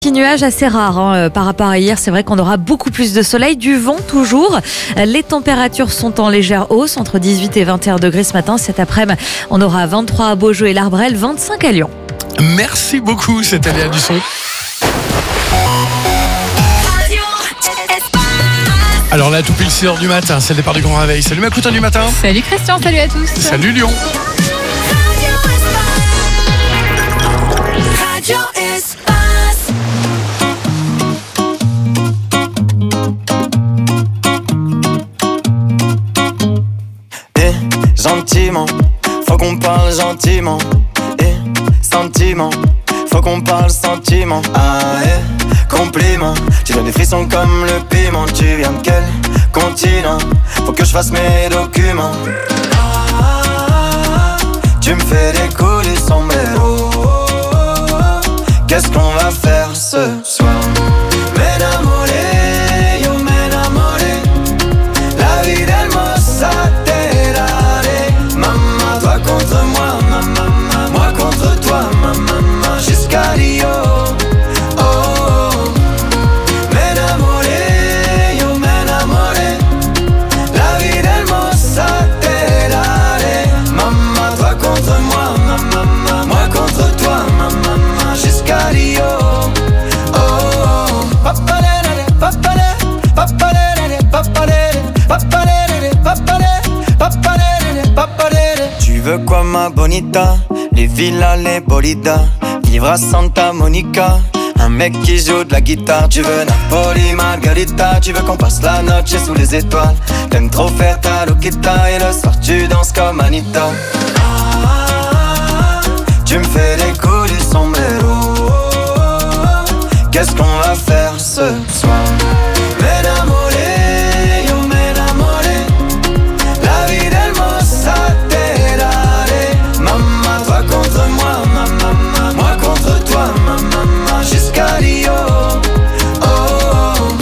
Petit nuage assez rare par rapport à hier, c'est vrai qu'on aura beaucoup plus de soleil, du vent toujours. Les températures sont en légère hausse, entre 18 et 21 degrés ce matin. Cet après-midi, on aura 23 à Beaujeu et l'Arbrel, 25 à Lyon. Merci beaucoup, c'était Léa Dusson. Alors là, tout pile 6h du matin, c'est le départ du Grand Réveil. Salut ma coutine du matin. Salut Christian, salut à tous. Salut Lyon. Gentiment, faut qu'on parle gentiment. Et sentiment, faut qu'on parle sentiment. Ah compliment, tu donnes des frissons comme le piment. Tu viens de quel continent? Faut que je fasse mes documents. Tu me fais décoller son mélo. Qu'est-ce qu'on va faire ce soir? M'enamoré, yo m'enamoré. La vie del mozzate. Toi contre moi, moi contre toi, jusqu'à Rio. Oh, oh. M'enamoré, yo m'enamoré. La vie del mozzate. Maman, toi contre moi, moi contre toi, jusqu'à Rio. Oh, oh. Papalere, papalere, papalere, papalere, papalere, papalere, papalere, papalere. Tu veux quoi ma bonita? Les villas, les bolidas. Vivre à Santa Monica. Un mec qui joue de la guitare. Tu veux Napoli, Margarita. Tu veux qu'on passe la noche sous les étoiles. T'aimes trop faire ta loquita. Et le soir tu danses comme Anita. Tu me fais décoller son mélo. Qu'est-ce qu'on va faire ce soir? M'enamoré, yo m'enamoré. La vie del mozzate. Maman, toi contre moi, moi contre toi, jusqu'à Rio. Oh, oh.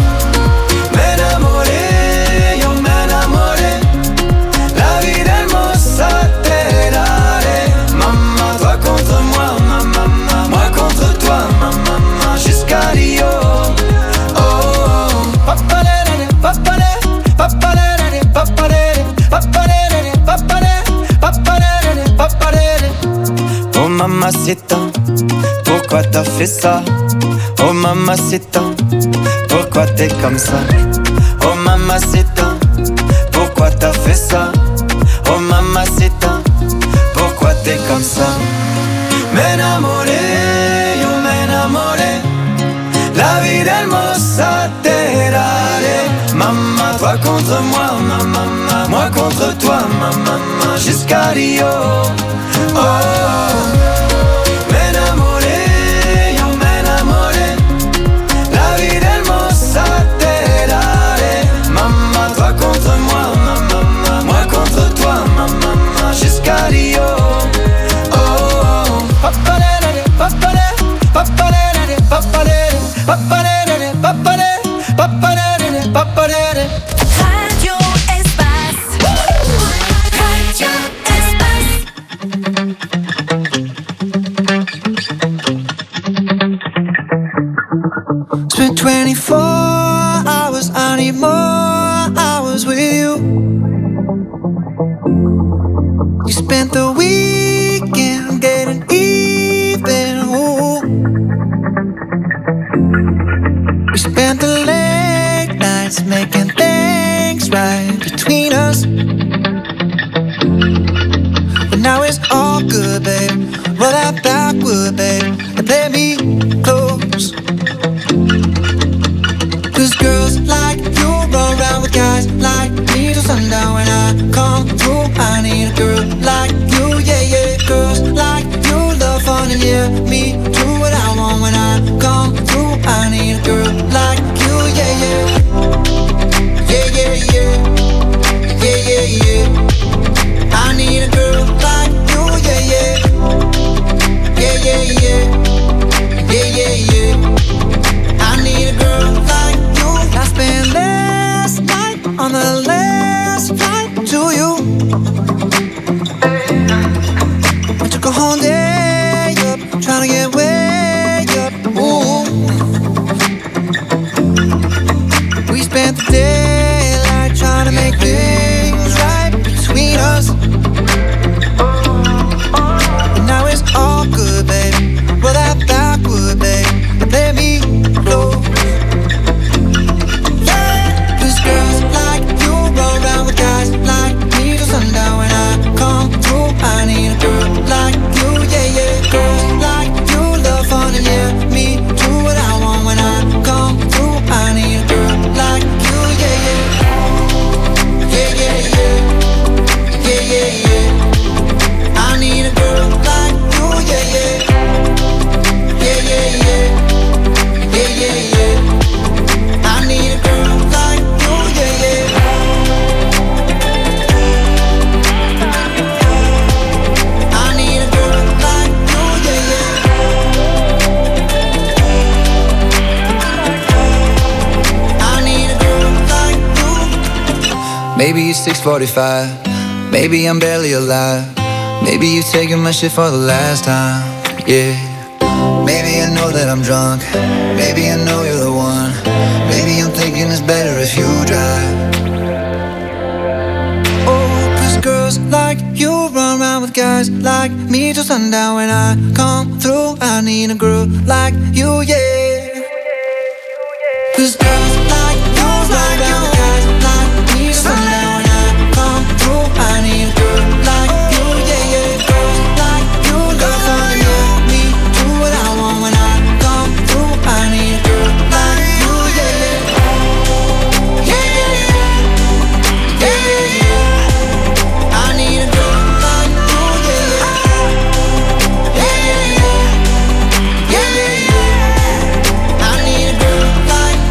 M'enamoré, yo m'enamoré. La vie del mozzate. Maman, toi contre moi, moi contre toi, jusqu'à Rio. Oh, oh. Papalere, papalere, papalere, papalere, papalere, papalere, papalere, papalere. Oh mamacita, pourquoi t'as fait ça? Oh mamacita, pourquoi t'es comme ça? Oh mamacita, pourquoi t'as fait ça? Oh mamacita, pourquoi t'es comme ça? M'enamoré, yo m'enamoré. La vie del mozzate. Maman, toi contre moi, moi contre toi, jusqu'à Rio. Oh, m'enamoré, yo m'enamoré. La vie del mozzate. Maman, toi contre moi, moi contre toi, jusqu'à Rio. Oh, oh. Papalere, papalere, papalere, papalere, papalere, papalere, papalere, papalere. Radio Espace. Radio Espace. Spent 24 hours, I need more hours with you. You spent the weekend getting even. Ooh. We spent the late nights making things right between us. But now it's all good, babe. Roll that backward, babe, and play me close. Cause girls like you run around with guys like me till sundown. When I come through, I need a girl like you, yeah, yeah. Girls like you love fun and yeah, me do what I want. When I come through, I need a girl like you, yeah, yeah. Yeah, yeah, yeah. Yeah, yeah, yeah. I need a girl like you, yeah, yeah. Yeah, yeah, yeah. Maybe it's 6:45. Maybe I'm barely alive. Maybe you've taken my shit for the last time. Yeah. Maybe I know that I'm drunk. Maybe I know you're the one. Maybe I'm thinking it's better if you drive. Oh, 'cause girls like you run around with guys like me till sundown. When I come through, I need a girl like you, yeah. 'Cause girls like you run around with guys like me till sundown. When I come through, I need a girl like you, yeah, yeah. Girls like you love fun, yeah. Me do what I want when I come through. I need a girl like you, yeah, yeah. Yeah, yeah, yeah. Yeah, yeah, yeah. I need a girl like you, yeah, yeah. Yeah, yeah, yeah. Yeah, yeah, yeah. I need a girl like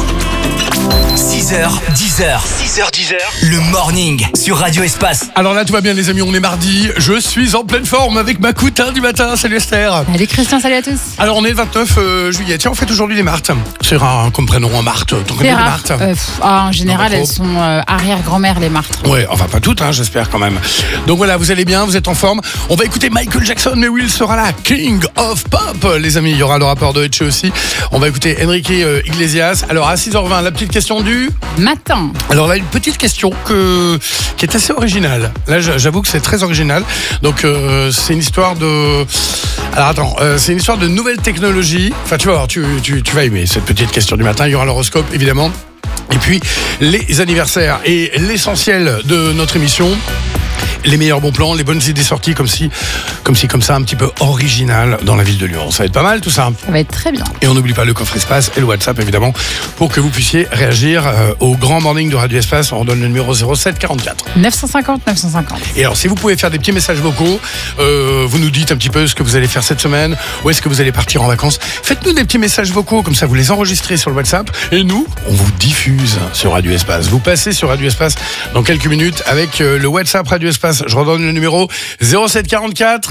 you. 6h, 10h. 6h, 10h. Le morning sur Radio Espace. Alors là, tout va bien, les amis, on est mardi. Je suis en pleine forme avec ma coutin du matin. Salut Esther. Salut Christian, salut à tous. Alors, on est le 29 juillet. Tiens, on fête aujourd'hui les Marthes. C'est rare, comme prénom, Marthe. T'en connais C'est des rare. Marthes En général, Non, pas elles trop. sont arrière-grand-mère, les martres. Ouais, enfin pas toutes, j'espère quand même. Donc voilà, vous allez bien, vous êtes en forme. On va écouter Michael Jackson, mais Will sera là. King of Pop, les amis. Il y aura le rapport de Etche aussi. On va écouter Enrique Iglesias. Alors à 6h20, la petite question du... Matin. Alors là, une petite question qui est assez originale. Là, j'avoue que c'est très original. Donc, c'est une histoire de... Alors attends, c'est une histoire de nouvelles technologies. Enfin, tu vas voir, tu vas aimer cette petite question du matin. Il y aura l'horoscope, évidemment. Et puis, les anniversaires et l'essentiel de notre émission. Les meilleurs bons plans, les bonnes idées sorties comme ça, un petit peu original dans la ville de Lyon. Ça va être pas mal tout ça. Ça va être très bien. Et on n'oublie pas le coffre espace et le WhatsApp évidemment pour que vous puissiez réagir au grand morning de Radio Espace. On donne le numéro 07 44. 950, 950. Et alors si vous pouvez faire des petits messages vocaux, vous nous dites un petit peu ce que vous allez faire cette semaine, où est-ce que vous allez partir en vacances. Faites-nous des petits messages vocaux, comme ça vous les enregistrez sur le WhatsApp et nous, on vous diffuse sur Radio Espace. Vous passez sur Radio Espace dans quelques minutes avec le WhatsApp Radio Espace. Je redonne le numéro 07 44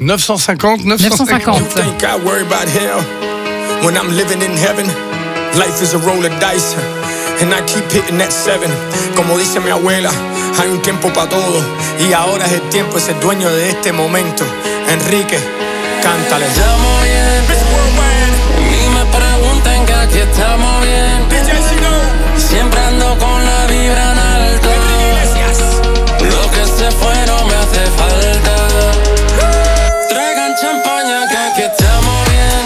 950 950. You think I worry about hell when I'm living in heaven? Life is a roll of dice and I keep hitting that 7. Como dice mi abuela, hay un tiempo para todo y ahora es el tiempo de ser dueño de este momento. Enrique, cántale. Estamos bien, ni me pregunten que aquí estamos bien. Siempre ando con la vibra en alto. Lo que se fue no me hace falta. Traigan champaña que aquí estamos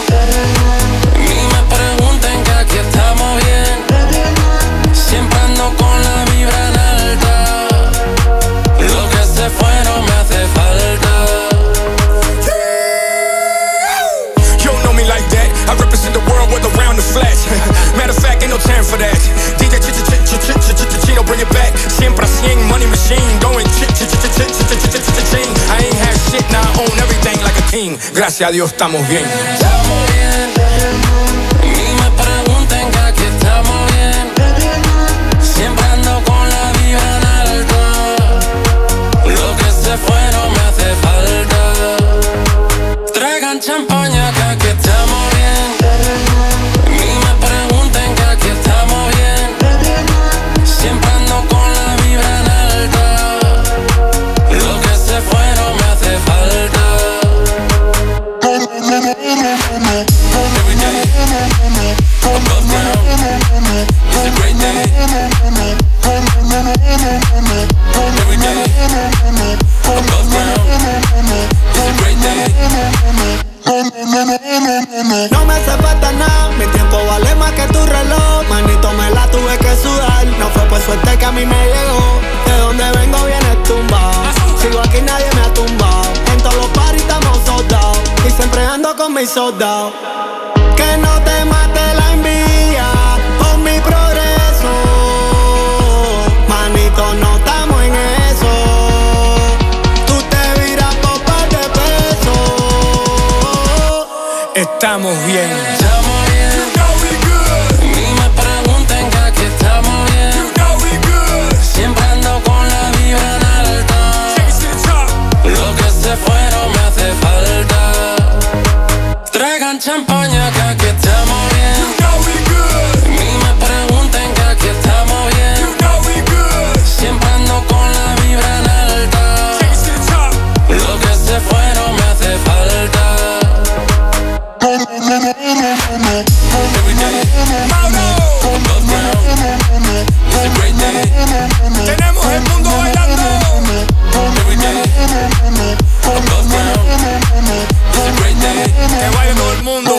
bien. Ni me pregunten que aquí estamos bien. Siempre ando con la vibra en alta. Lo que se fue no me hace falta. You don't know me like that. I represent the world with around the flat. Matter of fact, ain't no time for that. DJ Chino, bring it back. Siempre a 100, money machine. Going ching. I ain't had shit, now I own everything like a king. Gracias a Dios estamos bien. Estamos bien. Ni me pregunten que aquí estamos bien. Siempre ando con la vibra en alto. Lo que se fue no me hace falta. Traigan champaña que aquí estamos bien. Ni me pregunten que aquí estamos bien. Siempre ando con la vibra en alta. Lo que se fue no me hace falta. Every day, above ground, it's a great day. Every day, above ground, it's a great day. No me hace falta nada, mi tiempo vale más que tu reloj. Manito, me la tuve que sudar. No fue por suerte que a mí me llegó. De donde vengo viene tumbado. Sigo aquí, nadie me ha tumbado. En todos los paris estamos soldados. Y siempre ando con mis soldados. Que no te mate la envidia por mi progreso. Manito, no estamos en eso. Tú te viras por par de pesos. Estamos bien. Estamos bien. Ni me pregunten que aquí estamos bien. Siempre ando con la vibra en alta. Lo que se fue no me hace falta. Traigan champaña que aquí estamos bien. Ni me pregunten que aquí estamos bien. Siempre Every day, Mauro, above ground. It's a great day. Tenemos el mundo bailando. Every day, above ground. It's a great day. Que baile todo el mundo.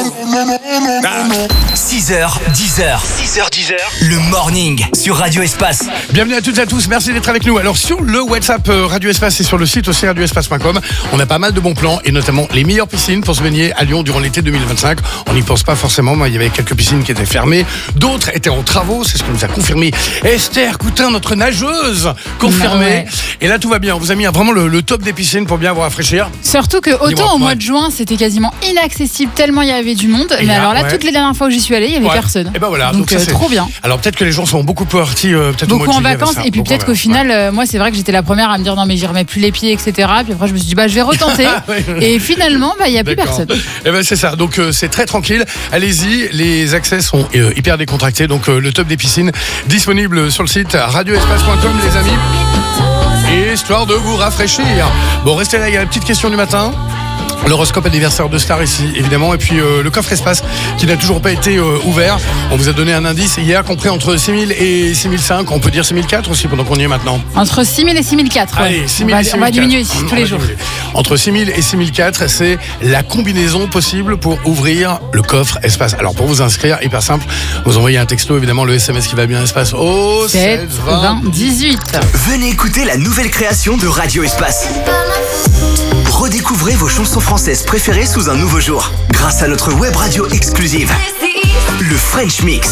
6h, 10h. 6h, 10h. Le morning sur Radio Espace. Bienvenue à toutes et à tous, merci d'être avec nous. Alors sur le WhatsApp Radio Espace et sur le site aussi radioespace.com, on a pas mal de bons plans et notamment les meilleures piscines pour se baigner à Lyon durant l'été 2025. On n'y pense pas forcément, mais il y avait quelques piscines qui étaient fermées, d'autres étaient en travaux, c'est ce que nous a confirmé Esther Coutin, notre nageuse confirmée. Ouais. Et là tout va bien, on vous a mis vraiment le top des piscines pour bien vous rafraîchir. Surtout que autant Dis-moi, au mois ouais. de juin, c'était quasiment inaccessible tellement il y avait du monde. Et Mais là, alors là, ouais. toutes les dernières fois où j'y suis allée, il y avait Ouais. personne. Et ben voilà, donc ça, c'est trop bien. Alors peut-être que les gens sont beaucoup partis peut-être au mois Beaucoup de en juillet avec vacances ça. et puis Beaucoup peut-être en qu'au vacances, final, moi c'est vrai que j'étais la première à me dire non mais j'y remets plus les pieds, etc. Puis après je me suis dit bah je vais retenter. Et finalement il y a plus D'accord. personne. Et ben c'est ça. Donc c'est très tranquille. Allez-y, les accès sont hyper décontractés. Donc le top des piscines disponible sur le site radioespace.com les amis. Et histoire de vous rafraîchir. Bon, restez là, il y a la petite question du matin. L'horoscope anniversaire de Star ici, évidemment. Et puis le coffre espace qui n'a toujours pas été ouvert. On vous a donné un indice hier, compris entre 6000 et 6005. On peut dire 6004 aussi pendant qu'on y est maintenant. Entre 6000 et 6004. Allez, Ouais. 6000 on va, et 6004. on va diminuer ici tous On les va jours. diminuer. Entre 6000 et 6004, c'est la combinaison possible pour ouvrir le coffre espace. Alors pour vous inscrire, hyper simple, vous envoyez un texto, évidemment le SMS qui va bien espace au 7, 20, 18. Venez écouter la nouvelle création de Radio Espace. Redécouvrez vos chansons françaises préférées sous un nouveau jour. Grâce à notre web radio exclusive, le French Mix.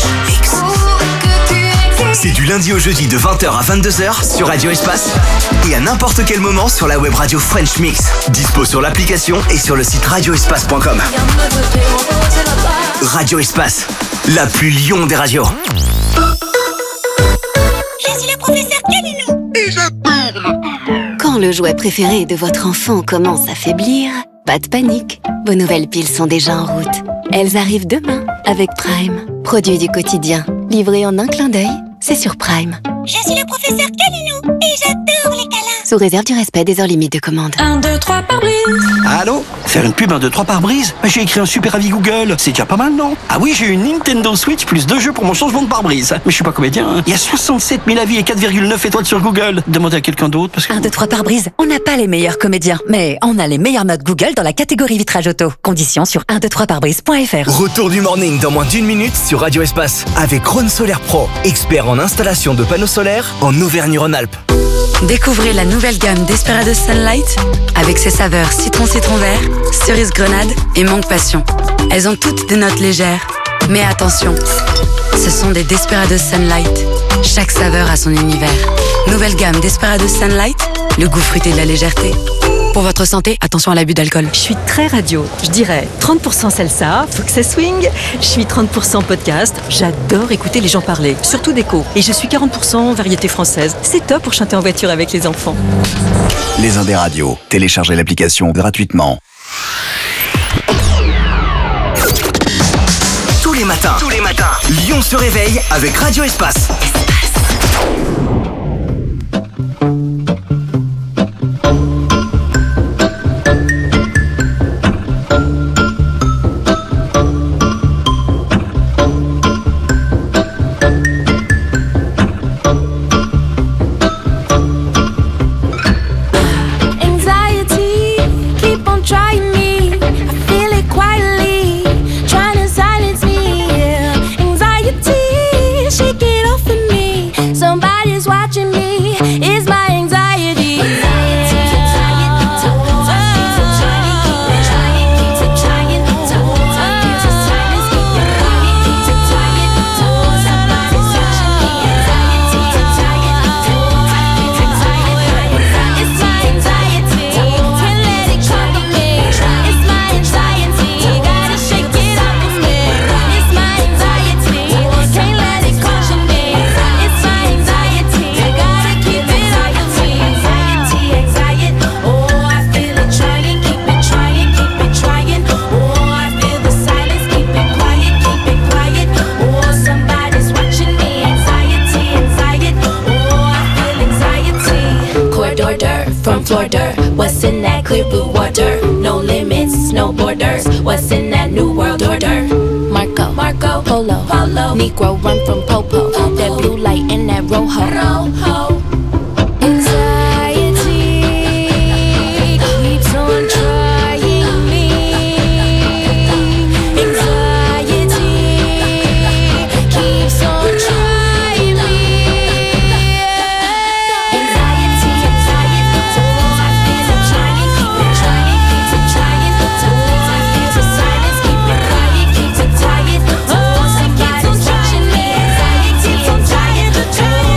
C'est du lundi au jeudi de 20h à 22h sur Radio Espace et à n'importe quel moment sur la web radio French Mix. Dispo sur l'application et sur le site radioespace.com. Radio Espace, la plus Lyon des radios. Je suis le professeur Calino. Et j'adore. Quand le jouet préféré de votre enfant commence à faiblir, pas de panique. Vos nouvelles piles sont déjà en route. Elles arrivent demain avec Prime. Produit du quotidien, livré en un clin d'œil, c'est sur Prime. Je suis le professeur Calino et j'adore les câlins. Sous réserve du respect des heures limites de commande. 1, 2, 3 par brise. Allô? Faire une pub 1, 2, 3 par brise? J'ai écrit un super avis Google. C'est déjà pas mal, non? Ah oui, j'ai eu une Nintendo Switch plus 2 jeux pour mon changement de pare-brise. Mais je suis pas comédien, hein. Il y a 67 000 avis et 4,9 étoiles sur Google. Demandez à quelqu'un d'autre parce que... 1, 2, 3 par brise. On n'a pas les meilleurs comédiens, mais on a les meilleures notes Google dans la catégorie vitrage auto. Conditions sur 123parbrise.fr. Retour du morning dans moins d'1 minute sur Radio Espace avec Rhône Solaire Pro, expert en installation de panneaux solaires en Auvergne-Rhône-Alpes. Découvrez la nouvelle gamme Desperados Sunlight avec ses saveurs citron vert, cerise grenade et mangue passion. Elles ont toutes des notes légères, mais attention, ce sont des Desperados Sunlight. Chaque saveur a son univers. Nouvelle gamme Desperados Sunlight, le goût fruité de la légèreté. Pour votre santé, attention à l'abus d'alcool. Je suis très radio, je dirais 30% salsa, faut que ça swing. Je suis 30% podcast, j'adore écouter les gens parler, surtout d'écho. Et je suis 40% variété française. C'est top pour chanter en voiture avec les enfants. Les Indes radios, téléchargez l'application gratuitement. Tous les matins, Lyon se réveille avec Radio Espace. Anxiety, keep on trying me. I feel it quietly, trying to silence me. Anxiety, shake it off of me. Somebody's watching me. It's my anxiety. From Florida, what's in that clear blue water? No limits, no borders. What's in that new world order? Marco polo. Negro run from popo. That blue light and that rojo. Anxiety keeps on trying me. Anxiety keeps on trying me. Anxiety, so all I feel is trying, keep it trying, keep it trying. So all I feel is silence, keep it quiet, keep it tired. So all somebody's watching me. Anxiety, I'm tired of trying.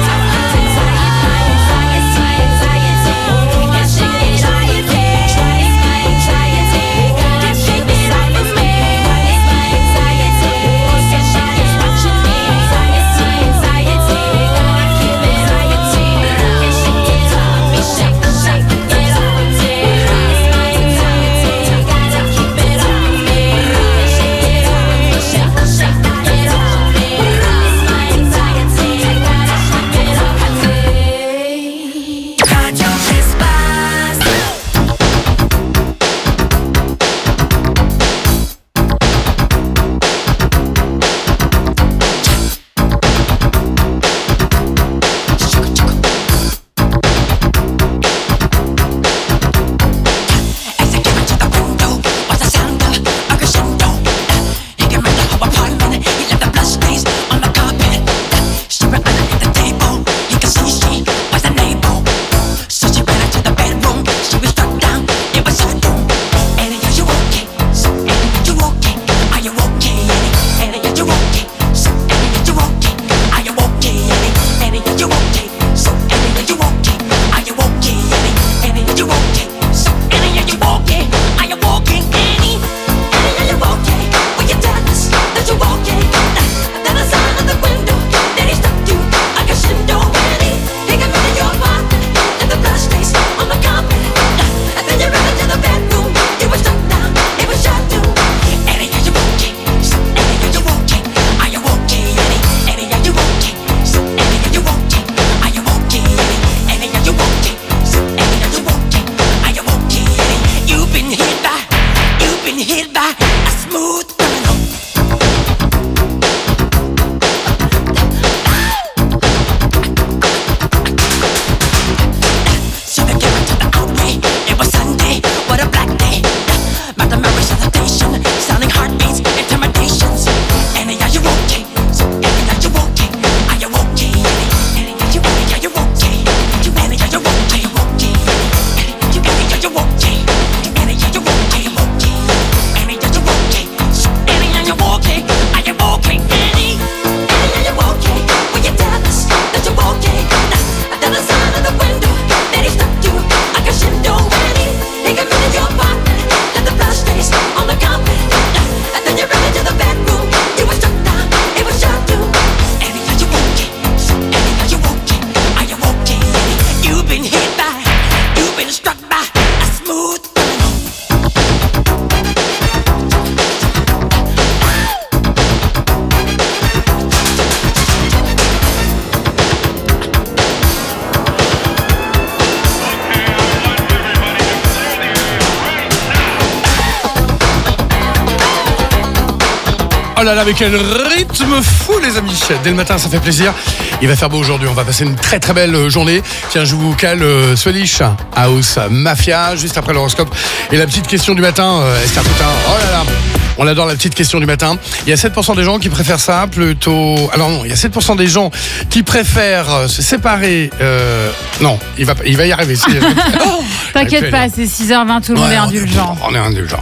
Oh là là, mais quel rythme fou, les amis. Dès le matin, ça fait plaisir. Il va faire beau aujourd'hui. On va passer une très très belle journée. Tiens, je vous cale Swedish House Mafia juste après l'horoscope. Et la petite question du matin, Esther Poutin. Oh là là, on adore la petite question du matin. Il y a 7% des gens qui préfèrent ça plutôt. Alors non, il y a 7% des gens qui préfèrent se séparer. Non, il va y arriver. Oh, t'inquiète pas, c'est 6h20, tout le monde est indulgent. On est indulgent.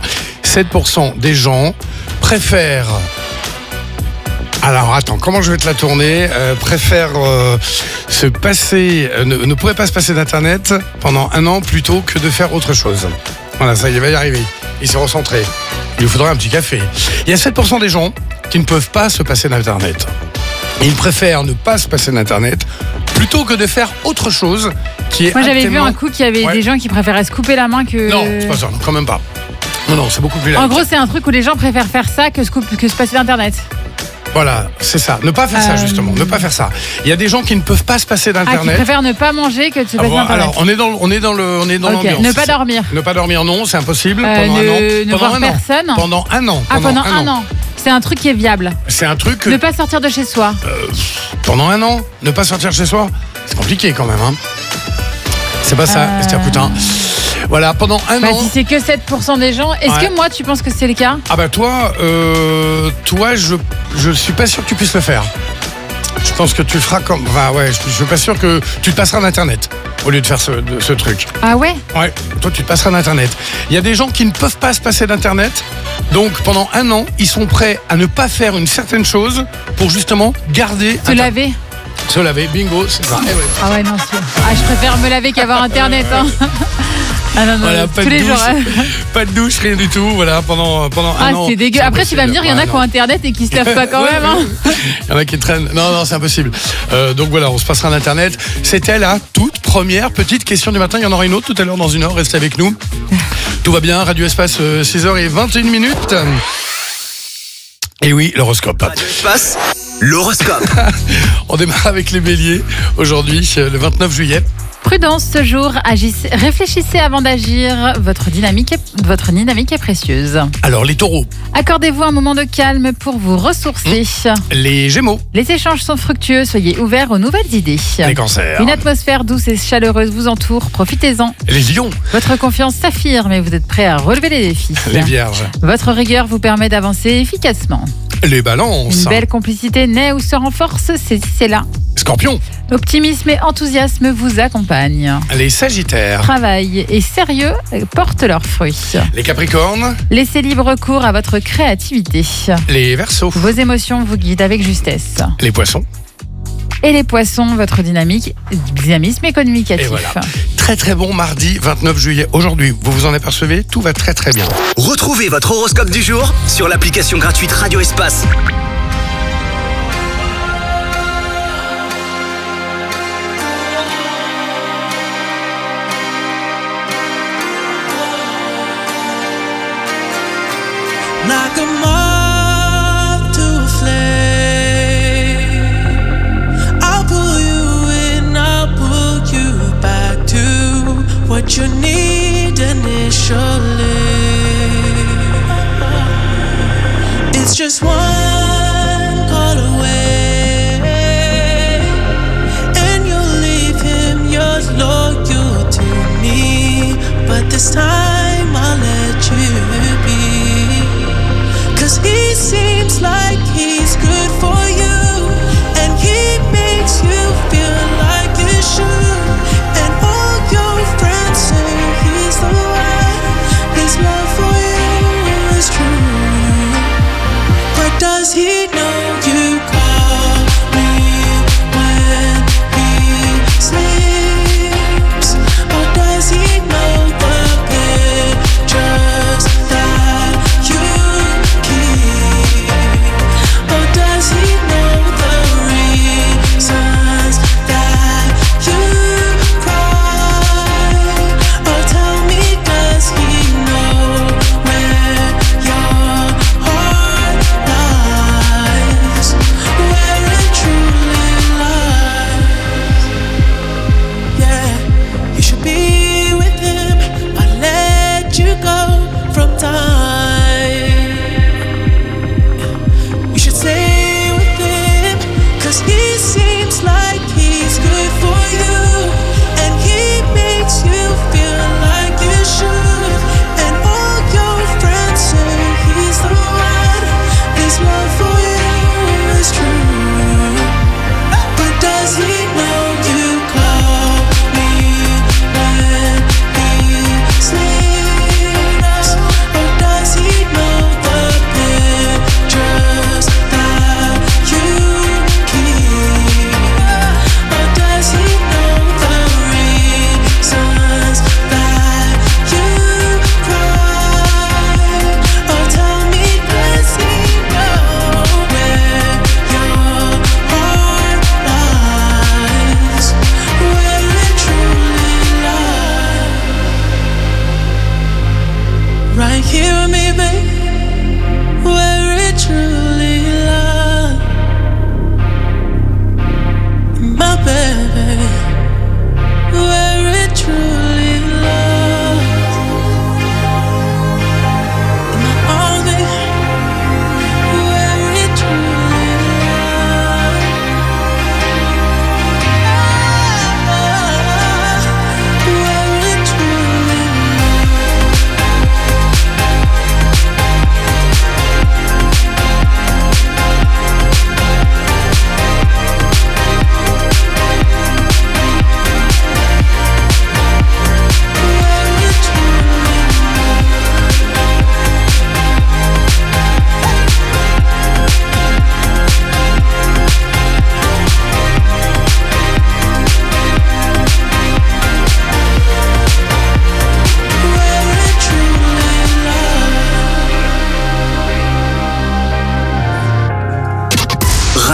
7% des gens préfèrent. Alors attends, comment je vais te la tourner? Préfère se passer, ne pourrait pas se passer d'internet pendant 1 an plutôt que de faire autre chose. Voilà, ça il va y arriver. Il s'est recentré. Il lui faudrait un petit café. Il y a 7% des gens qui ne peuvent pas se passer d'internet. Ils préfèrent ne pas se passer d'internet plutôt que de faire autre chose qui est. Moi j'avais vu un coup qu'il y avait des gens qui préféraient se couper la main que. Non, c'est pas ça, non, quand même pas. Non, c'est beaucoup plus light. En gros, c'est un truc où les gens préfèrent faire ça que se passer d'internet. Voilà, c'est ça. Ne pas faire ça, justement. Ne pas faire ça. Il y a des gens qui ne peuvent pas se passer d'internet. Qui préfèrent ne pas manger que de se passer d'internet. Alors, on est dans l'ambiance. Ne pas dormir. Ne pas dormir, non, c'est impossible. Pendant un an. Ne voir personne. Pendant un an. Pendant un an. c'est un truc qui est viable. C'est un truc... Ne pas sortir de chez soi. Pendant un an, ne pas sortir chez soi, c'est compliqué quand même. Hein. C'est pas ça, Esther Putain. Voilà, pendant un an... Si c'est que 7% des gens, est-ce que moi, tu penses que c'est le cas? Ah bah toi, je suis pas sûr que tu puisses le faire. Je pense que tu le feras comme... Enfin ouais, je suis pas sûr que tu te passeras d'Internet au lieu de faire ce truc. Ah ouais? Ouais, toi tu te passeras d'Internet. Il y a des gens qui ne peuvent pas se passer d'Internet, donc pendant un an, ils sont prêts à ne pas faire une certaine chose pour justement garder... Se laver? Se laver, bingo, c'est ça. Ah ouais, non, je préfère me laver qu'avoir Internet. Hein. Ah non, voilà, pas tous de les douche, jours. pas de douche, rien du tout. Voilà, pendant un an. Ah, c'est dégueu. Après, tu vas me dire, il y en a qui ont Internet et qui se lavent pas quand même. Hein. Il y en a qui traînent. Non, c'est impossible. Donc voilà, on se passera d'Internet. C'était la toute première petite question du matin. Il y en aura une autre tout à l'heure dans une heure. Restez avec nous. Tout va bien. Radio Espace, 6h21. Et oui, l'horoscope. Radio Espace, l'horoscope. On démarre avec les béliers aujourd'hui, le 29 juillet. Prudence ce jour, réfléchissez avant d'agir, votre dynamique est précieuse. Alors les taureaux. Accordez-vous un moment de calme pour vous ressourcer. Les gémeaux. Les échanges sont fructueux, soyez ouverts aux nouvelles idées. Les cancers. Une atmosphère douce et chaleureuse vous entoure, profitez-en. Les lions. Votre confiance s'affirme et vous êtes prêts à relever les défis. Les vierges. Votre rigueur vous permet d'avancer efficacement. Les balances. Une belle complicité naît ou se renforce, saisissez-la. Scorpion. Optimisme et enthousiasme vous accompagnent. Les sagittaires. Travail et sérieux portent leurs fruits. Les capricornes. Laissez libre cours à votre créativité. Les verseaux. Vos émotions vous guident avec justesse. Les poissons. Et les poissons, votre dynamisme est communicatif. Et voilà. Très très bon mardi 29 juillet. Aujourd'hui, vous vous en apercevez, tout va très très bien. Retrouvez votre horoscope du jour sur l'application gratuite Radio Espace. Like a moth to a flame, I'll pull you in, I'll pull you back to what you need initially. It's just one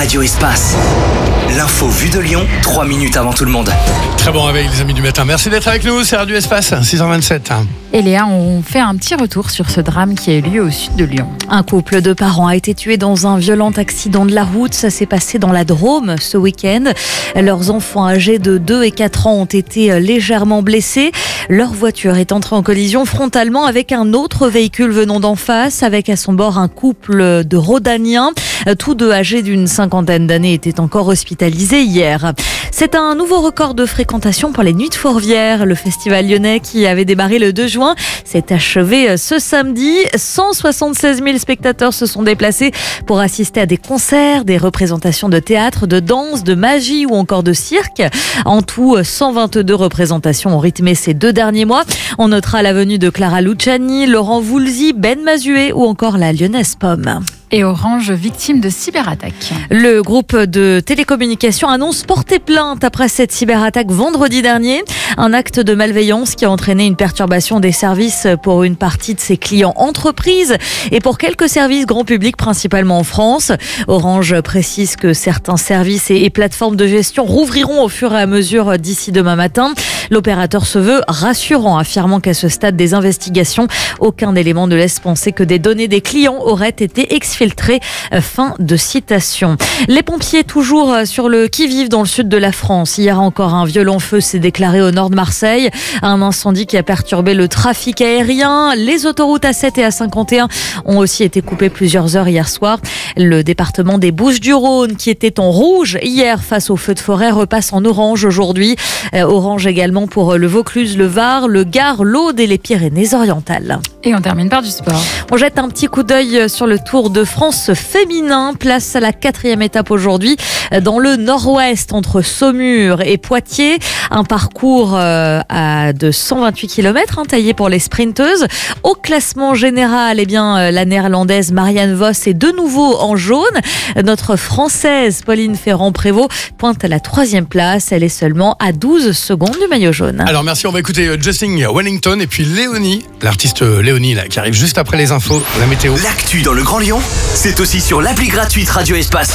Radio Espace. L'info vue de Lyon, 3 minutes avant tout le monde. Très bon réveil les amis du matin. Merci d'être avec nous, c'est Radio Espace, 6h27. Et Léa, on fait un petit retour sur ce drame qui a eu lieu au sud de Lyon. Un couple de parents a été tué dans un violent accident de la route. Ça s'est passé dans la Drôme ce week-end. Leurs enfants âgés de 2 et 4 ans ont été légèrement blessés. Leur voiture est entrée en collision frontalement avec un autre véhicule venant d'en face, avec à son bord un couple de Rhodaniens. Tous deux âgés d'une cinquantaine d'années étaient encore hospitalisés hier. C'est un nouveau record de fréquentation pour les Nuits de Fourvière. Le festival lyonnais qui avait démarré le 2 juin s'est achevé ce samedi. 176 000 spectateurs se sont déplacés pour assister à des concerts, des représentations de théâtre, de danse, de magie ou encore de cirque. En tout, 122 représentations ont rythmé ces 2 derniers mois. On notera la venue de Clara Luciani, Laurent Voulzy, Ben Mazué ou encore la Lyonnaise Pomme. Et Orange, victime de cyberattaque. Le groupe de télécommunications annonce porter plainte après cette cyberattaque vendredi dernier. Un acte de malveillance qui a entraîné une perturbation des services pour une partie de ses clients entreprises et pour quelques services grand public, principalement en France. Orange précise que certains services et plateformes de gestion rouvriront au fur et à mesure d'ici demain matin. L'opérateur se veut rassurant, affirmant qu'à ce stade des investigations, aucun élément ne laisse penser que des données des clients auraient été exfiltrées. Fin de citation. Les pompiers toujours sur le qui-vive dans le sud de la France. Hier encore, un violent feu s'est déclaré au nord de Marseille. Un incendie qui a perturbé le trafic aérien. Les autoroutes A7 et A51 ont aussi été coupées plusieurs heures hier soir. Le département des Bouches-du-Rhône, qui était en rouge hier face aux feux de forêt, repasse en orange aujourd'hui. Orange également pour le Vaucluse, le Var, le Gard, l'Aude et les Pyrénées-Orientales. Et on termine par du sport. On jette un petit coup d'œil sur le Tour de France féminin. Place à la 4e étape aujourd'hui dans le nord-ouest entre Saumur et Poitiers. Un parcours de 128 km taillé pour les sprinteuses. Au classement général, la néerlandaise Marianne Vos est de nouveau en jaune. Notre française Pauline Ferrand-Prévot pointe à la 3e place. Elle est seulement à 12 secondes du maillot jaune. Alors merci, on va écouter Justin Wellington et puis Léonie, l'artiste Léonie là, qui arrive juste après les infos, la météo. L'actu dans le Grand Lyon, c'est aussi sur l'appli gratuite Radio Espace.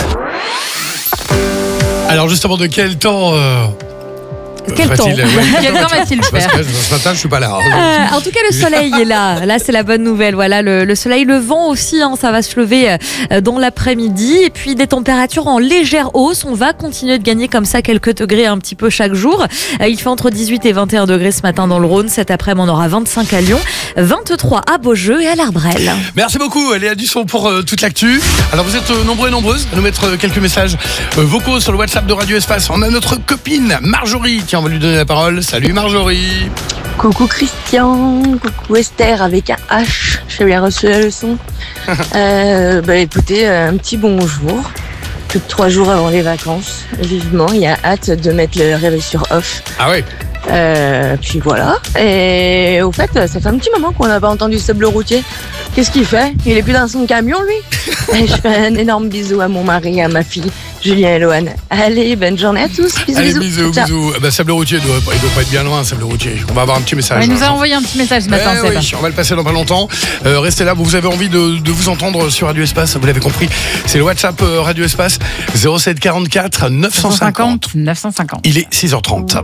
Alors justement, de quel temps Quel temps va-t-il faire? Parce que ce matin, je suis pas là. En tout cas, le soleil est là. Là, c'est la bonne nouvelle. Voilà, le soleil, le vent aussi, ça va se lever dans l'après-midi. Et puis, des températures en légère hausse. On va continuer de gagner comme ça quelques degrés un petit peu chaque jour. Il fait entre 18 et 21 degrés ce matin dans le Rhône. Cet après-midi, on aura 25 à Lyon, 23 à Beaujeu et à l'Arbrel. Merci beaucoup, Léa Dusson, pour toute l'actu. Alors, vous êtes nombreux et nombreuses à nous mettre quelques messages vocaux sur le WhatsApp de Radio Espace. On a notre copine Marjorie qui on va lui donner la parole. Salut Marjorie. Coucou Christian, coucou Esther avec un H, j'ai bien reçu la leçon. Écoutez, un petit bonjour. Plus de 3 jours avant les vacances, vivement, il y a hâte de mettre le réveil sur off. Ah ouais. Puis voilà. Et au fait, ça fait un petit moment qu'on n'a pas entendu Sable Routier. Qu'est-ce qu'il fait? Il est plus dans son camion, lui. Et je fais un énorme bisou à mon mari et à ma fille, Julien et Loane. Allez, bonne journée à tous. Bisous. Allez, bisous. Sable Routier, il doit pas être bien loin, Sable Routier. On va avoir un petit message. Il nous a envoyé un petit message ce matin, oui, on va le passer dans pas longtemps. Restez là, vous avez envie de vous entendre sur Radio Espace, vous l'avez compris. C'est le WhatsApp Radio Espace 07 44 950 950. Il est 6h30.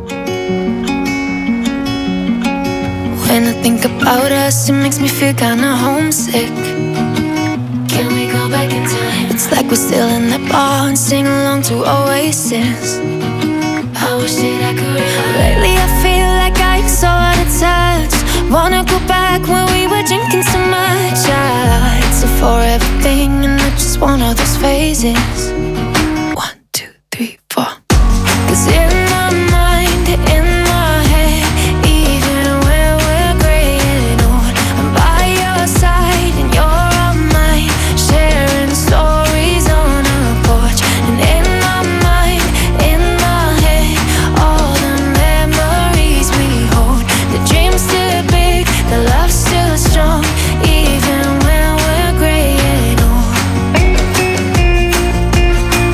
When I think about us, it makes me feel kinda homesick. Can we go back in time? It's like we're still in the bar and sing along to Oasis. I wish that I could remember. Lately I feel like I'm so out of touch. Wanna go back when we were drinking so much. It's a forever thing and not just one of those phases. 1, 2, 3, 4. 'Cause in my mind, in my head, even when we're gray and old, I'm by your side and you're on mine, sharing stories on a porch. And in my mind, in my head, all the memories we hold. The dream's still big, the love's still strong, even when we're gray and old.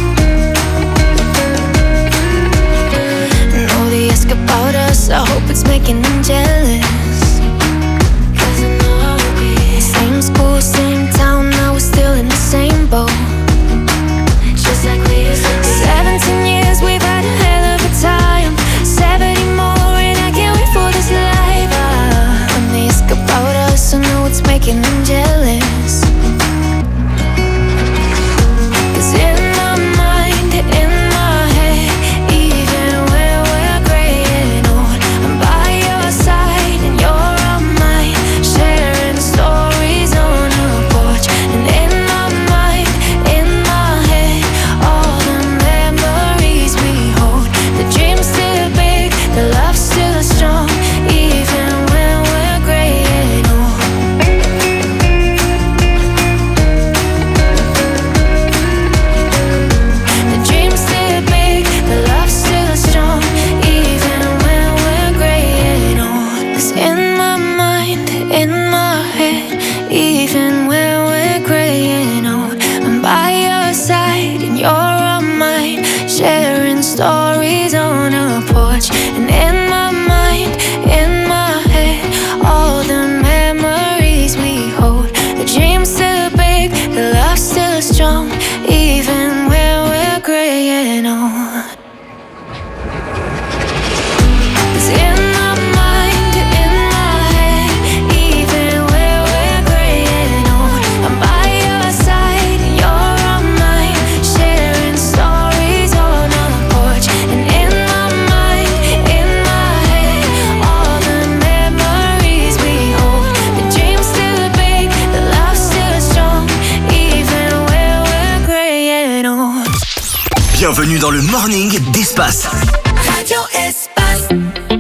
Bienvenue dans le morning d'Espace. Radio Espace.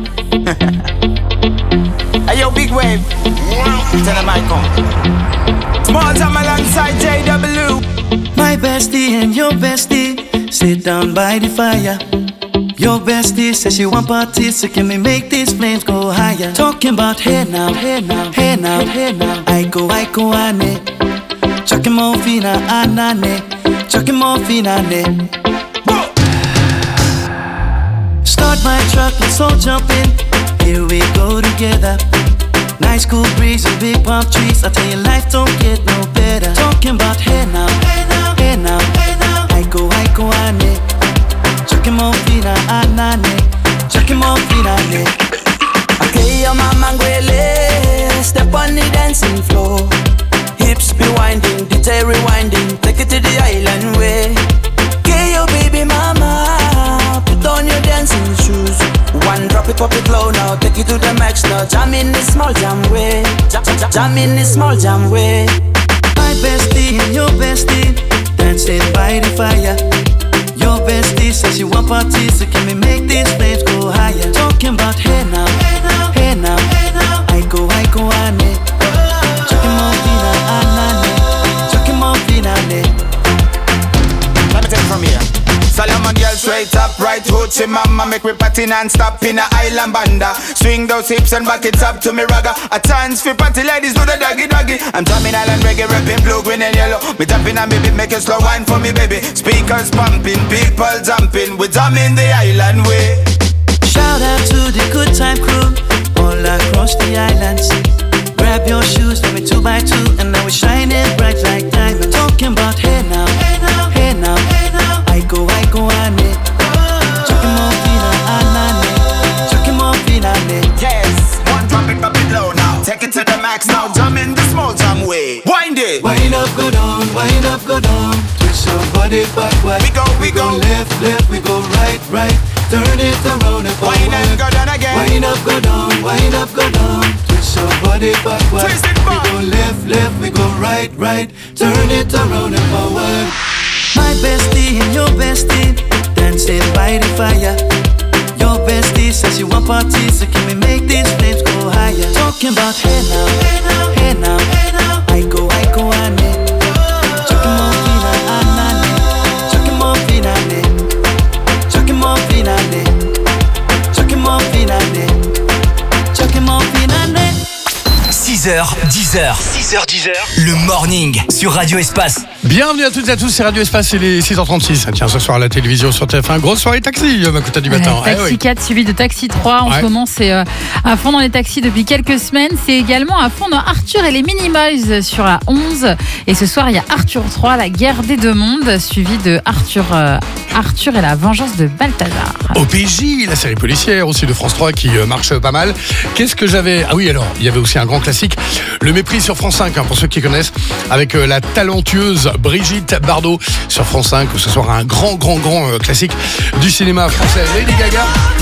Hey yo, big wave. Tell them I come. Small time alongside JW. My bestie and your bestie sit down by the fire. Your bestie says she want parties, so can we make these flames go higher? Talking about hey now, hey now, hey now, hey now. I go, ane. Chucking more fina, anane. Chucking more fina, ane. Start my truck, let's all jump in. Here we go together. Nice cool breeze and big palm trees. I tell you, life don't get no better. Talking about hey now, hey now, hey now, hey now. I go, ane. Chucking more fina, anane. Chucking more fina, ane. Okay, your mama ngwele. Step on the dancing floor. Hips be winding, detail rewinding. Take it to the island way. Okay, your baby mama. Put on your dancing shoes. One drop it, pop it low now. Take it to the max now. Jam in the small jam way. Jam in the small jam way. My bestie and your bestie dancing by the fire. Your bestie says she want parties, so can we make these flames go higher? Talking about hey now, hey now, hey now, hey now. I go, ane. Chucking more fina, anane. Chucking more fina, ane. Let me take it from here. Solomon girl straight up, right hoochie mama. Make me party non-stop in a island banda. Swing those hips and back it up to me ragga. A chance for party ladies do the doggy doggy. I'm drumming island reggae, rapping blue, green and yellow. Me tapping and baby, make a slow wine for me baby. Speakers pumping, people jumping. We drumming the island way. Shout out to the good time crew all across the islands. Grab your shoes, let me 2x2, and now we're shining bright like diamonds. Talking about hey now, hey now, hey now, hey now. I go, ane. Chucking more fina, anane. Chucking more fina, ane. Yes, one drop it low now. Take it to the max now. Jump in the small jam way. Wind it. Wind up, go down, wind up, go down. Twist your body backward. We go left, left, we go right, right. Turn it around and forward. Wind up, go down again. Wind up, go down, wind up, go down. Twist your body backward. Twist it back. We go left, left, we go right, right. Turn it around and forward. My bestie and your bestie dancing by the fire. Your bestie says she want parties, so can we make these flames go higher? Talking about hey now, hey now, hey now, hey now. I go, ane. Chucking more fina, anane. Chucking more fina, ane. Chucking more fina, ane. Chucking more fina, ane. Chucking more fina, ane. 6h, 10h. 6h, 10h. Le morning sur Radio Espace. Bienvenue à toutes et à tous, c'est Radio Espace, il est 6h36. Tiens, ce soir à la télévision sur TF1, grosse soirée taxi, Makouta du matin. Taxi 4 suivi de Taxi 3. En ce moment, c'est à fond dans les taxis depuis quelques semaines. C'est également à fond dans Arthur et les Minimoys sur la 11. Et ce soir, il y a Arthur 3, la guerre des deux mondes, suivi de Arthur et la vengeance de Balthazar. OPJ, la série policière aussi de France 3 qui marche pas mal. Qu'est-ce que j'avais... Ah oui, alors, il y avait aussi un grand classique, Le Mépris sur France 5, pour ceux qui connaissent, avec la talentueuse Brigitte Bardot sur France 5. Ce soir, un grand classique du cinéma français. Lady Gaga.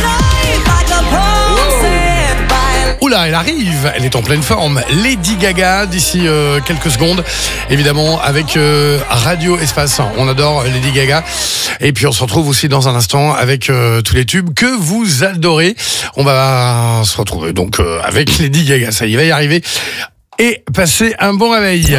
Oula, elle arrive, elle est en pleine forme. Lady Gaga, d'ici quelques secondes, évidemment, avec Radio Espace. On adore Lady Gaga. Et puis on se retrouve aussi dans un instant avec tous les tubes que vous adorez. On va se retrouver donc avec Lady Gaga. Ça y va y arriver. Et passer un bon réveil.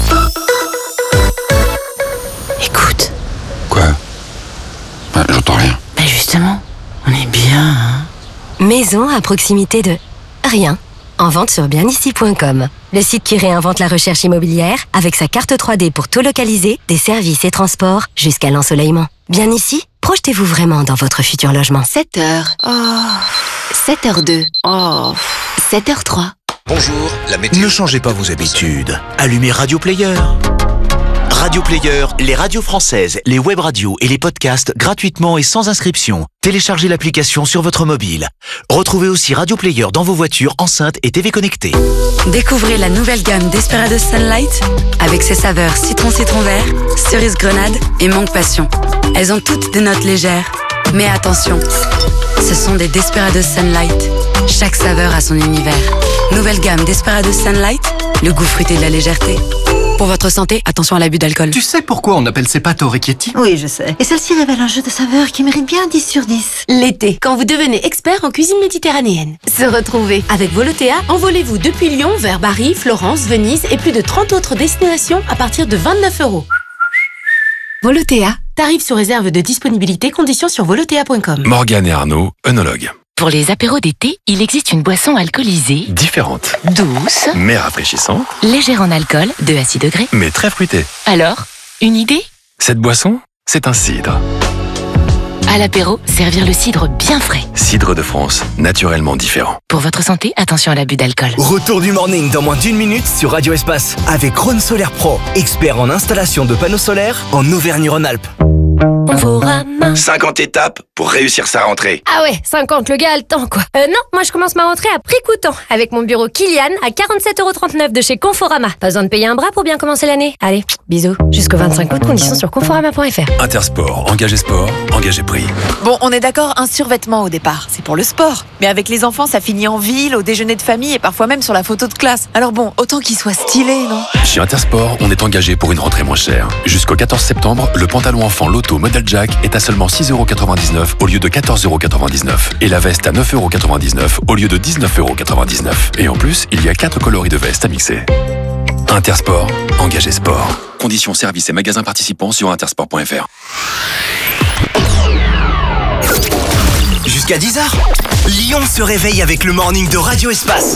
Écoute. Quoi? J'entends rien. Bah justement, on est bien, hein. Maison à proximité de rien. En vente sur bienici.com. Le site qui réinvente la recherche immobilière avec sa carte 3D pour tout localiser, des services et transports jusqu'à l'ensoleillement. Bien ici, projetez-vous vraiment dans votre futur logement. 7h. Oh. 7h02. Oh. 7h03. Bonjour, la météo. Ne changez pas vos habitudes. Allumez Radio Player. Radio Player, les radios françaises, les web radios et les podcasts gratuitement et sans inscription. Téléchargez l'application sur votre mobile. Retrouvez aussi Radio Player dans vos voitures, enceintes et TV connectées. Découvrez la nouvelle gamme Desperados Sunlight avec ses saveurs citron vert, cerise grenade et mangue passion. Elles ont toutes des notes légères. Mais attention, ce sont des Desperados Sunlight. Chaque saveur a son univers. Nouvelle gamme Desperados Sunlight, le goût fruité de la légèreté. Pour votre santé, attention à l'abus d'alcool. Tu sais pourquoi on appelle ces pâtes orecchietti? Oui, je sais. Et celle-ci révèle un jeu de saveurs qui mérite bien 10 sur 10. L'été, quand vous devenez expert en cuisine méditerranéenne. Se retrouver avec Volotea, envolez-vous depuis Lyon vers Bari, Florence, Venise et plus de 30 autres destinations à partir de 29 €. Volotea, tarif sous réserve de disponibilité, conditions sur volotea.com. Morgane et Arnaud, œnologues. Pour les apéros d'été, il existe une boisson alcoolisée, Différente, douce, mais rafraîchissante, légère en alcool, de à 6 degrés. mais très fruitée. Alors, une idée? Cette boisson, c'est un cidre. À l'apéro, servir le cidre bien frais. Cidre de France, naturellement différent. Pour votre santé, attention à l'abus d'alcool. Retour du morning dans moins d'1 minute sur Radio Espace avec Rhône Solaire Pro, expert en installation de panneaux solaires en Auvergne-Rhône-Alpes. 50 étapes pour réussir sa rentrée. Ah ouais, 50, le gars a le temps quoi. Non, moi je commence ma rentrée à prix coûtant avec mon bureau Kilian à 47,39 € de chez Conforama. Pas besoin de payer un bras pour bien commencer l'année. Allez, bisous. Jusqu'au 25 août, conditions sur conforama.fr. Intersport, engagé prix. Bon, on est d'accord, un survêtement au départ, c'est pour le sport. Mais avec les enfants, ça finit en ville, au déjeuner de famille et parfois même sur la photo de classe. Alors bon, autant qu'il soit stylé, non? Chez Intersport, on est engagé pour une rentrée moins chère. Jusqu'au 14 septembre, le pantalon enfant Lotto Model Jack est à seulement 6,99 € au lieu de 14,99 € et la veste à 9,99 € au lieu de 19,99 €. Et en plus, il y a 4 coloris de veste à mixer. Intersport, engagé sport. Conditions, services et magasins participants sur intersport.fr. Jusqu'à 10h, Lyon se réveille avec le morning de Radio Espace.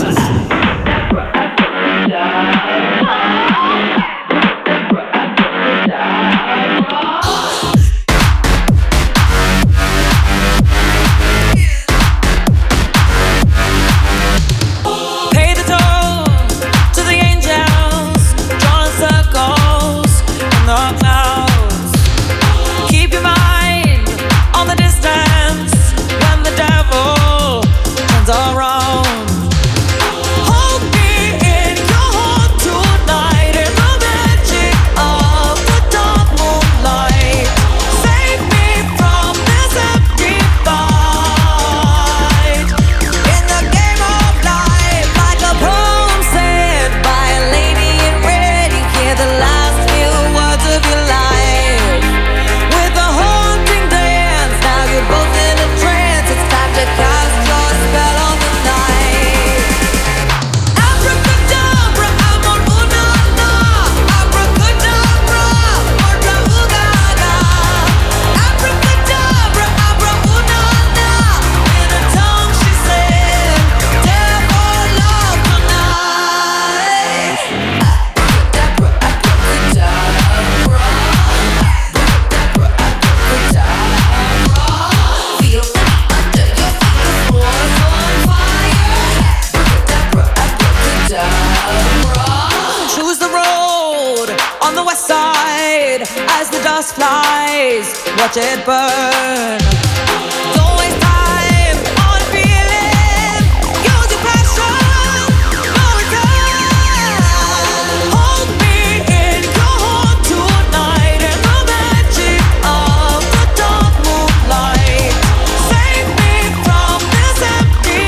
Watch it burn. Don't waste time on a feeling. Use your passion. No return. Hold me in your heart tonight in the magic of the dark moonlight. Save me from this empty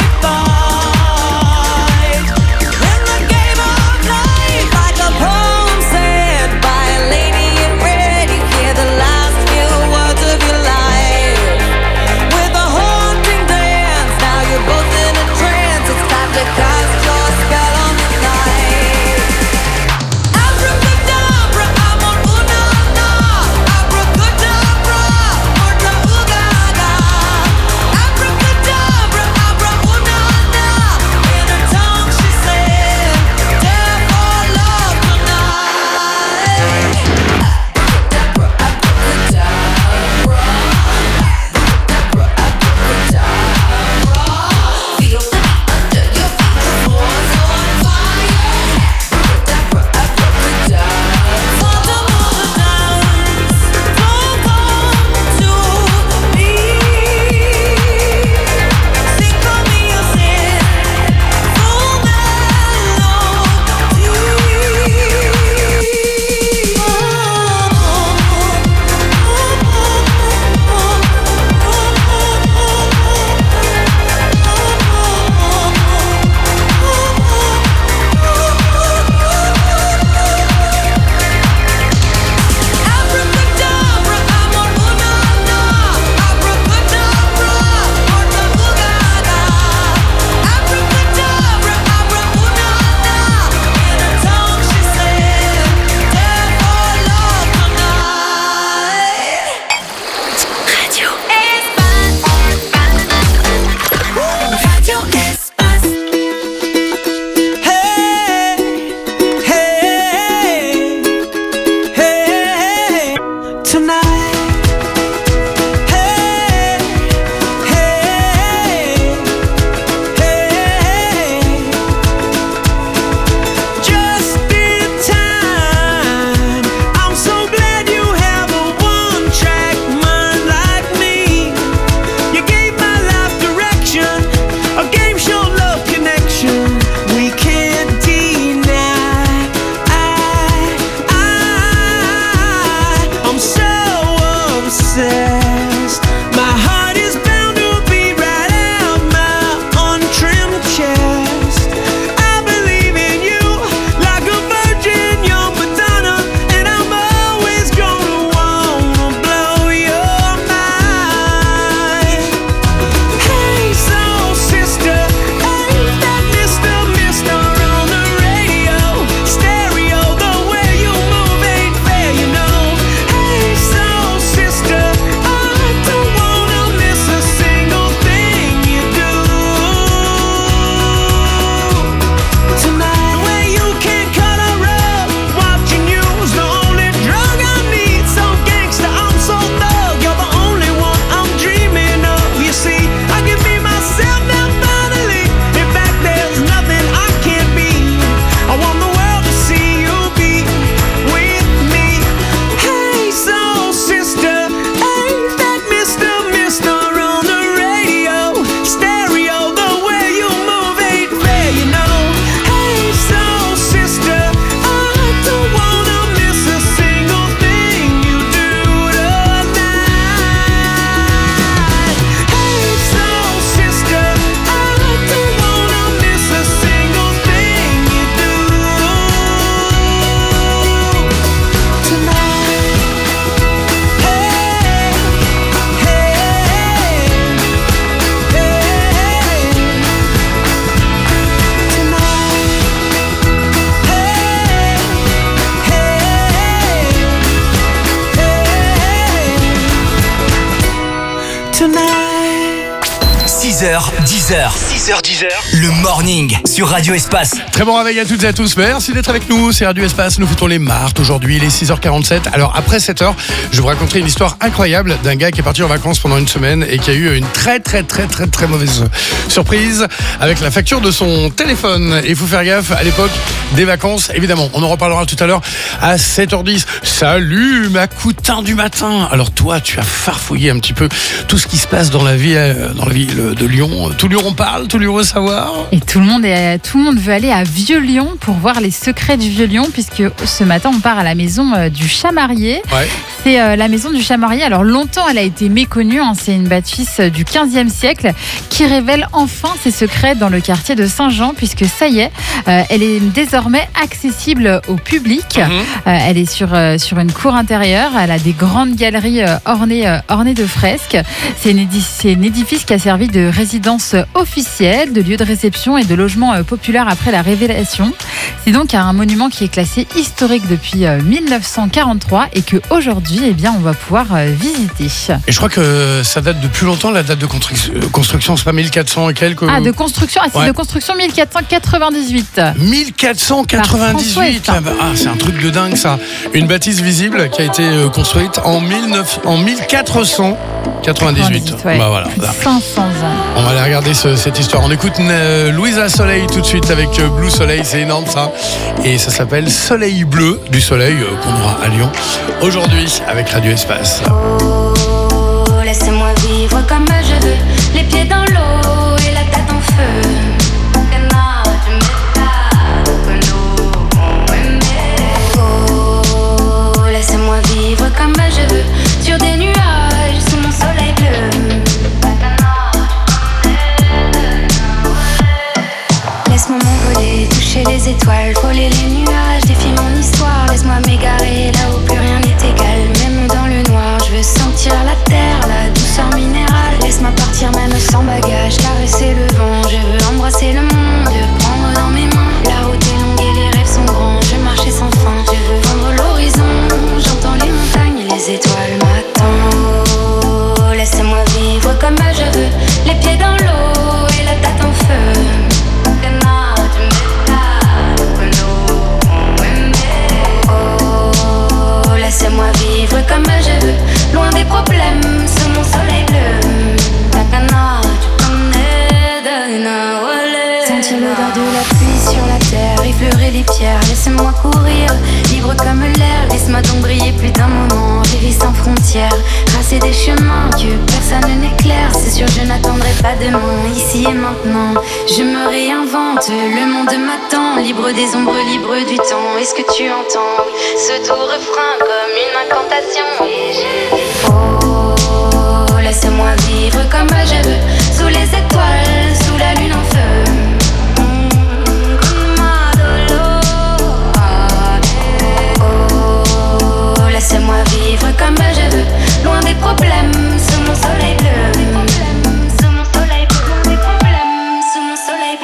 fight. In the game of life, like a poem said by a lady in red, you hear the last few words of your life. 6h, 10h. 6h, 10h. Le morning sur Radio Espace. Très bon réveil à toutes et à tous. Merci d'être avec nous. C'est Radio Espace. Nous foutons les martes aujourd'hui. Il est 6h47. Alors, après 7h, je vous raconterai une histoire incroyable d'un gars qui est parti en vacances pendant une semaine et qui a eu une très mauvaise surprise avec la facture de son téléphone. Et il faut faire gaffe à l'époque des vacances. Évidemment, on en reparlera tout à l'heure à 7h10. Salut, ma coutin du matin. Alors, toi, tu as farfouillé un petit peu tout ce qui se passe dans la ville de Lyon. Tout Lyon en parle, tout Lyon veut savoir. Et tout le monde veut aller à Vieux-Lyon pour voir les secrets du Vieux-Lyon, puisque ce matin on part à la maison du chat marié. Ouais. C'est la maison du chat marié. Alors longtemps elle a été méconnue, c'est une bâtisse du 15e siècle qui révèle enfin ses secrets dans le quartier de Saint-Jean, puisque ça y est, elle est désormais accessible au public. Elle est sur une cour intérieure, elle a des grandes galeries ornées de fresques. C'est un édifice qui a servi de résidence officielle, de lieu de réception et de logement populaire après la Révélation. C'est donc un monument qui est classé historique depuis 1943 et qu'aujourd'hui, on va pouvoir visiter. Et je crois que ça date de plus longtemps, la date de construction, c'est pas 1400 et quelques. Ah, de construction, c'est de construction 1498. 1498. C'est un truc de dingue ça. Une bâtisse visible qui a été construite en 1498. Ouais. Bah voilà. 500 ans. On va aller regarder cette histoire. On écoute Louisa Soleil tout de suite avec Blue Soleil, c'est énorme ça. Et ça s'appelle Soleil Bleu, du soleil qu'on aura à Lyon aujourd'hui avec Radio Espace. Oh, laissez-moi vivre comme je veux, les pieds dans l'eau et la tête en feu. Oh, laissez-moi vivre comme je veux, sur des nuages sous mon soleil bleu. Laisse-moi m'envoler, toucher les étoiles, frôler les nuages, défier mon histoire. Laisse-moi m'égarer là où plus rien n'est égal. Même dans le noir, je veux sentir la terre, la douceur minérale. Laisse-moi partir même sans bagage, caresser le vent. Je veux embrasser le monde, prendre dans mes mains. La route est longue et les rêves sont grands. Je veux marcher sans fin, je veux vendre l'horizon. J'entends les montagnes et les étoiles m'attendent. Oh, laissez-moi vivre comme je veux, les pieds dans l'eau et la tête en feu. Laissez-moi vivre comme je veux, loin des problèmes, sous mon soleil bleu. Takana, tu connais Dana Wale. Sentir l'odeur de la pluie sur la terre, effleurer les pierres, laissez-moi courir, libre comme l'air. Laisse-moi donc briller plus d'un moment, rêver sans frontières, tracer des chemins que personne n'éclaire. C'est sûr, je n'attendrai pas demain, ici et maintenant. Je me réinvente, le monde m'attend, libre des ombres, libre du temps. Est-ce que tu entends ce doux refrain comme une incantation? Et je dis oh, laissez-moi vivre comme je veux, sous les étoiles, sous la lune en feu. Oh, laissez-moi vivre comme je veux, loin des problèmes, sous mon soleil bleu. Sous mon soleil bleu, des problèmes, sous mon soleil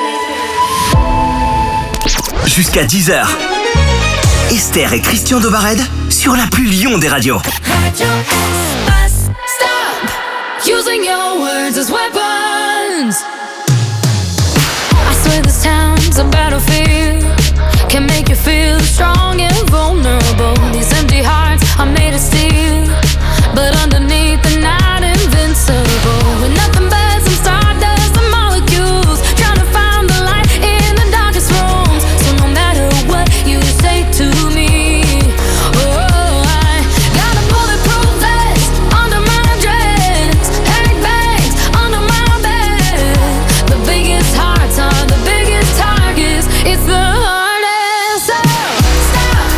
bleu. Jusqu'à 10h. Esther et Christian Dovared sur la plus Lyon des radios. Stop using your words as weapons. I swear this town's a battlefield, can make you feel strong and vulnerable. These empty hearts are made of steel, but underneath they're not invincible. We're nothing but some stardust and molecules, trying to find the light in the darkest rooms. So no matter what you say to me, oh, I got a bulletproof vest under my dress, panic bags under my bed. The biggest hearts are the biggest targets. It's the hardest. So stop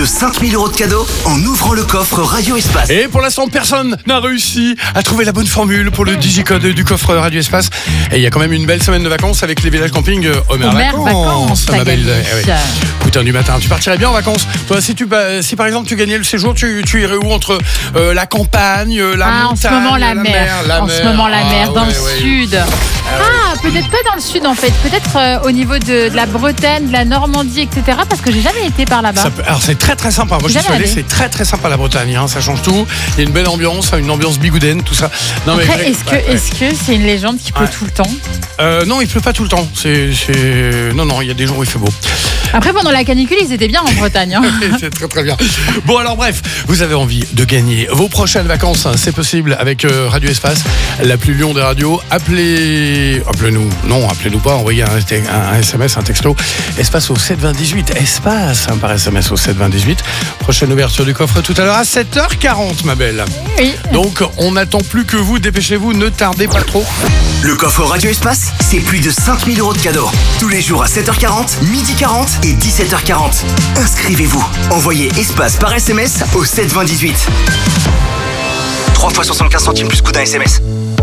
5 000 € de cadeaux en ouvrant le coffre Radio Espace. Et pour l'instant, personne n'a réussi à trouver la bonne formule pour le digicode du coffre Radio Espace. Et il y a quand même une belle semaine de vacances avec les villages camping Homer Vacances. Ma belle. Putain du matin, tu partirais bien en vacances. Toi, si par exemple tu gagnais le séjour, tu irais où entre la campagne, la montagne, en ce moment la mer. En ce moment la mer, dans le sud. Peut-être pas dans le sud en fait, peut-être au niveau de la Bretagne, de la Normandie, etc. Parce que j'ai jamais été par là-bas. Alors c'est très très sympa. Moi je suis allé, c'est très très sympa la Bretagne. Ça change tout. Il y a une belle ambiance, une ambiance bigoudaine, tout ça. Non, après, mais est-ce que c'est une légende qui pleut tout le temps? Non, il pleut pas tout le temps. Non, il y a des jours où il fait beau. Après, pendant la canicule, ils étaient bien en Bretagne. C'est très très bien. Bon, alors bref, vous avez envie de gagner vos prochaines vacances, c'est possible avec Radio Espace, la plus Lyon des radios. Appelez-nous. Non, appelez-nous pas, envoyez un SMS, un texto. Espace au 72018. Espace par SMS au 72018. Prochaine ouverture du coffre tout à l'heure à 7h40, ma belle. Oui. Donc, on n'attend plus que vous. Dépêchez-vous, ne tardez pas trop. Le coffre Radio Espace, c'est plus de 5 000 € de cadeaux. Tous les jours à 7h40, 12h40 et 17h40. Inscrivez-vous. Envoyez Espace par SMS au 72018. 3 fois 75 centimes plus coût d'un SMS.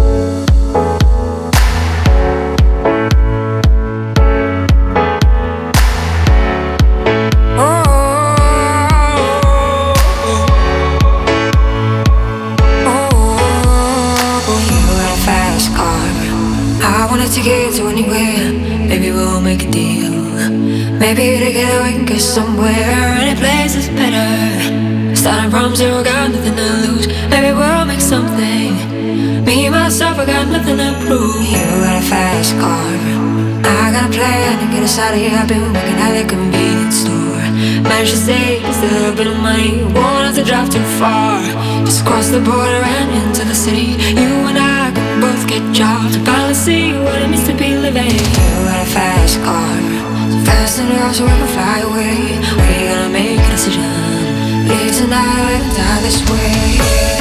To get to anywhere, maybe we'll make a deal. Maybe together we can get somewhere. Any place is better. Starting from zero, got nothing to lose. Maybe we'll make something. Me, myself, I got nothing to prove. You got a fast car, I got a plan to get us out of here. I've been working at the convenience store. Managed to save just a little bit of money. Won't have to drive too far. Just cross the border and into the city. You and I can both get jobs. Finally see what it means to be living. You got a fast car, so fast enough so we can fly away. We gotta make a decision. Leave tonight or live and die this way.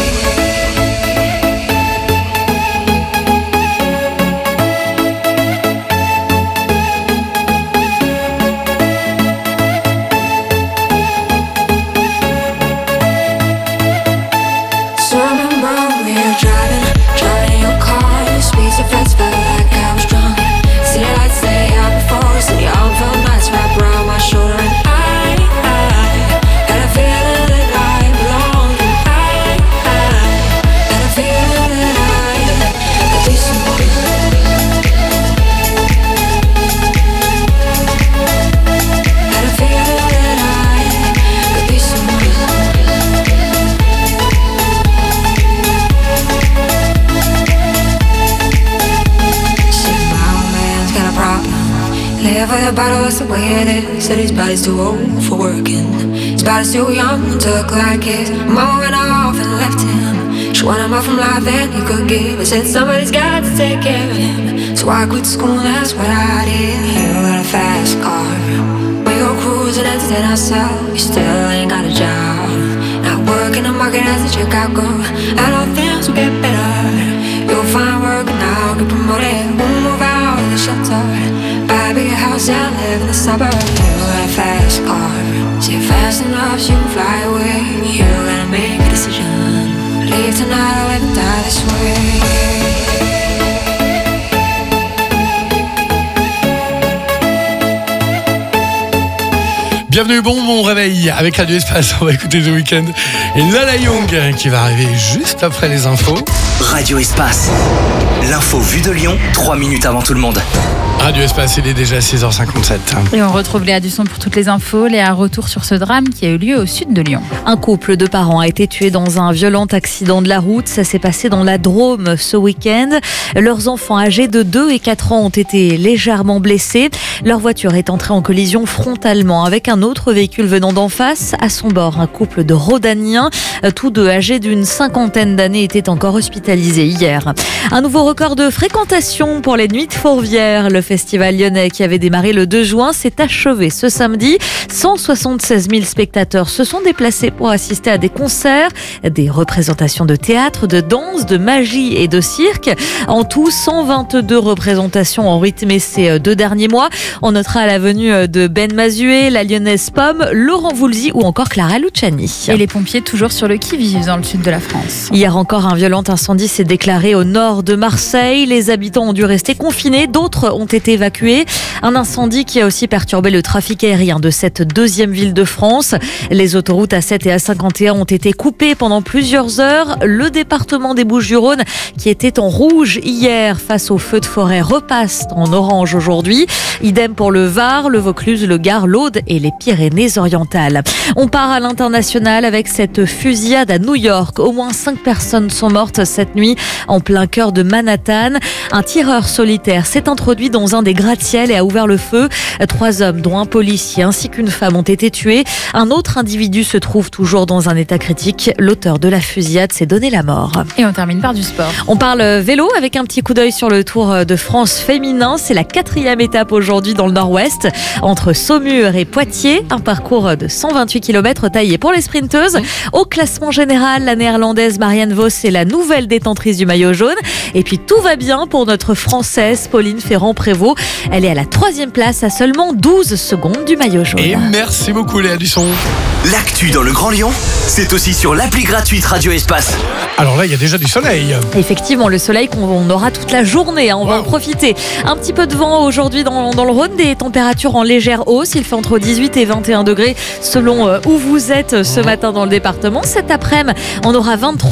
Bottle, that's the way it is. Said his body's too old for working. His body's too young to look like his. Mama went off and left him. She wanted more from life than he could give. I said somebody's got to take care of him. So I quit school, that's what I did. You got a fast car, we go cruising and entertain ourselves. You still ain't got a job, not working the market as a checkout girl. I know things will get better. You'll find work now, get promoted. We'll move out of the shelter, buy a bigger house and live in the suburbs. You got a fast car, so you're fast enough so you can fly away. You gotta make a decision. Leave tonight or live and die this way. Bienvenue, bon réveil avec Radio Espace. On va écouter The Weeknd et Lala Young qui va arriver juste après les infos. Radio Espace, l'info vue de Lyon, 3 minutes avant tout le monde. Radio Espace, il est déjà 6h57. Et on retrouve Léa Dusson pour toutes les infos. Léa, retour sur ce drame qui a eu lieu au sud de Lyon. Un couple de parents a été tué dans un violent accident de la route. Ça s'est passé dans la Drôme ce week-end. Leurs enfants âgés de 2 et 4 ans ont été légèrement blessés. Leur voiture est entrée en collision frontalement avec un autre véhicule venant d'en face. À son bord, un couple de Rhodaniens, tous deux âgés d'une 50aine d'années, étaient encore hospitalisés hier. Un nouveau record record de fréquentation pour les Nuits de Fourvière. Le festival lyonnais qui avait démarré le 2 juin s'est achevé ce samedi. 176 000 spectateurs se sont déplacés pour assister à des concerts, des représentations de théâtre, de danse, de magie et de cirque. En tout, 122 représentations ont rythmé ces 2 derniers mois. On notera la venue de Ben Mazué, la lyonnaise Pomme, Laurent Voulzy ou encore Clara Luciani. Et les pompiers toujours sur le qui-vive dans le sud de la France. Hier encore, un violent incendie s'est déclaré au nord de Marseille. Les habitants ont dû rester confinés, d'autres ont été évacués. Un incendie qui a aussi perturbé le trafic aérien de cette deuxième ville de France. Les autoroutes A7 et A51 ont été coupées pendant plusieurs heures. Le département des Bouches-du-Rhône, qui était en rouge hier face aux feux de forêt, repasse en orange aujourd'hui. Idem pour le Var, le Vaucluse, le Gard, l'Aude et les Pyrénées-Orientales. On part à l'international avec cette fusillade à New York. Au moins 5 personnes sont mortes cette nuit en plein cœur de Manhattan. Un tireur solitaire s'est introduit dans un des gratte-ciel et a ouvert le feu. 3 hommes, dont un policier ainsi qu'une femme, ont été tués. Un autre individu se trouve toujours dans un état critique. L'auteur de la fusillade s'est donné la mort. Et on termine par du sport. On parle vélo avec un petit coup d'œil sur le Tour de France féminin. C'est la 4e étape aujourd'hui dans le nord-ouest, entre Saumur et Poitiers. Un parcours de 128 km taillé pour les sprinteuses. Au classement général, la néerlandaise Marianne Vos est la nouvelle détentrice du maillot jaune. Et puis tout va bien pour notre française Pauline Ferrand-Prévot. Elle est à la 3e place à seulement 12 secondes du maillot jaune. Et merci beaucoup Léa Dusson. L'actu dans le Grand Lyon, c'est aussi sur l'appli gratuite Radio Espace. Alors là, il y a déjà du soleil. Effectivement, le soleil qu'on aura toute la journée, on va en profiter. Un petit peu de vent aujourd'hui dans le Rhône, des températures en légère hausse. Il fait entre 18 et 21 degrés selon où vous êtes ce matin dans le département. Cet après-midi, on aura 23